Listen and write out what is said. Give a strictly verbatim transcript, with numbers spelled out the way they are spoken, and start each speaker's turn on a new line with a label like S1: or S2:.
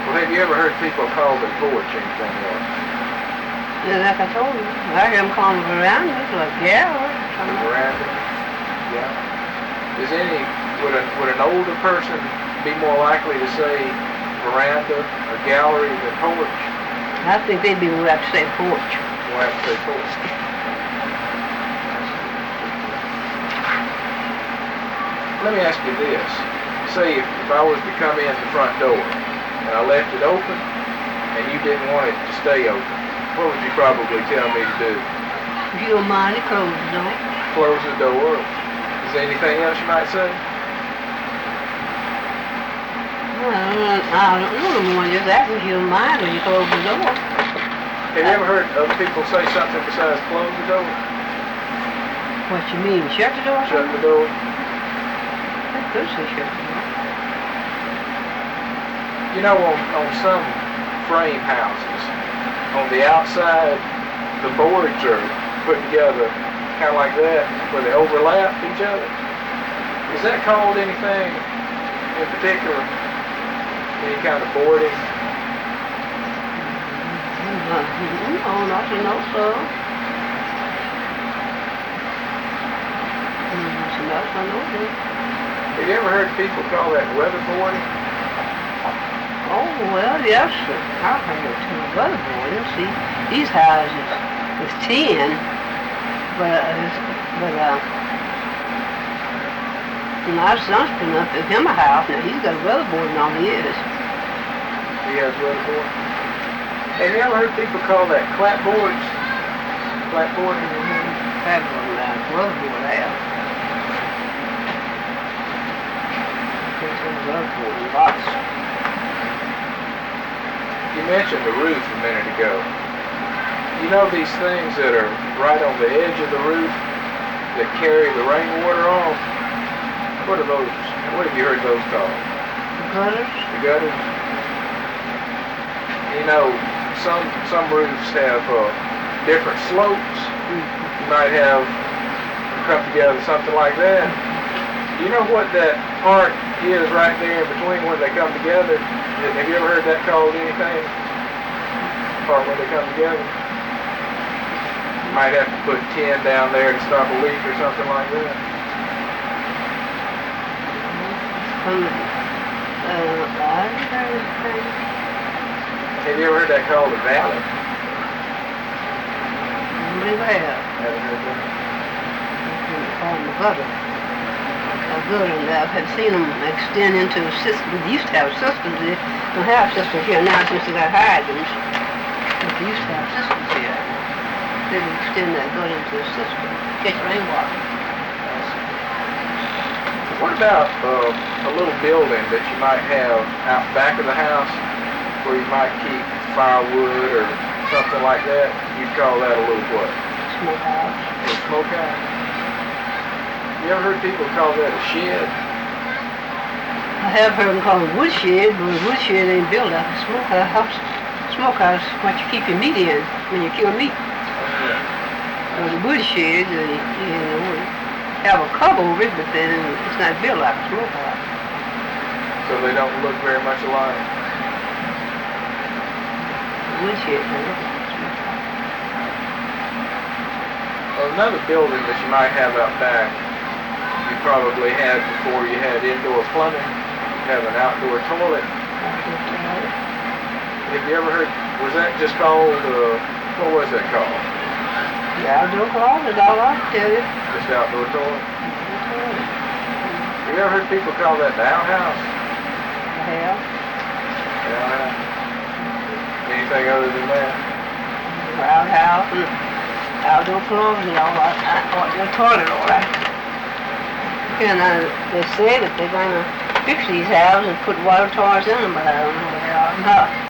S1: Well, have you ever heard people call their porch anything else?
S2: Yeah, like I told you, I hear them calling verandas, like gallery.
S1: Veranda? Yeah. Is any, would, a, would an older person be more likely to say veranda or gallery than porch?
S2: I think they'd be more apt to say porch.
S1: More apt to say porch. Let me ask you this. Say if, if I was to come in the front door and I left it open and you didn't want it to stay open, what would you probably tell me to do?
S2: If you don't mind it, close the door.
S1: Close the door. Is there anything else you might say?
S2: Well, I don't know no more. Just asking if you don't mind when you close the door.
S1: Have you ever heard other people say something besides close the door?
S2: What you mean? Shut the door?
S1: Shut the door?
S2: I could say shut the door.
S1: You know, on, on some frame houses, on the outside, the boards are put together kind of like that, where they overlap each other. Is that called anything in particular? Any kind of boarding?
S2: No, not to know so. Not to know so.
S1: Have you ever heard people call that weatherboarding?
S2: Oh, well, yes, sir. I've heard it too. Weatherboarding. See, these houses is tin, but, uh, but, uh, my son's putting up at him a house. Now, he's got a weatherboarding on his.
S1: He has weatherboarding? Have you ever heard people call that clapboards? Clapboarding?
S2: Mm-hmm. Clapboarding, like weatherboard out. Weatherboarding box.
S1: You mentioned the roof a minute ago. You know these things that are right on the edge of the roof that carry the rainwater off? What are those? What have you heard those called?
S2: The gutters?
S1: The gutters? You know, some some roofs have uh, different slopes. You might have come together something like that. Do you know what that part is right there between when they come together? Have you ever heard that called anything? Part where they come together? You might have to put tin down there to stop a leak or something like that.
S2: Um, uh, I heard
S1: Have you ever heard that called a valley?
S2: I believe I have.
S1: Haven't heard that?
S2: On the gutter. A gutter, and I have seen them extend into a system. They used to have systems. They don't have systems here now since they got hydrants. But they used to have systems here. They would extend that gutter into a system. Catch rainwater.
S1: What about uh, a little building that you might have out back of the house where you might keep firewood or something like that? You'd call that a little what?
S2: Smokehouse.
S1: A smokehouse? You ever heard people call that a shed?
S2: I have heard them call it woodshed, but a woodshed ain't built like a smokehouse. Smokehouse is what you keep your meat in when you kill meat.
S1: Oh, yeah.
S2: Well, the woodshed, uh, you know, have a cover over it, but then it's not built like a smokehouse.
S1: So they don't look very much alike.
S2: Woodshed, huh?
S1: Well, another building that you might have out back, you probably had before you had indoor plumbing, you have an outdoor toilet. Have you ever heard, was that just called, uh, what was that called?
S2: The outdoor closet, all I can tell you.
S1: Just outdoor toilet? Have you ever heard people call that the outhouse?
S2: The hell?
S1: The outhouse? Anything other than that?
S2: The outhouse, and outdoor closet, all right. Outdoor toilet, all right. And uh, they say that they're going to fix these houses and put water toilets in them, but I don't know where they are. No.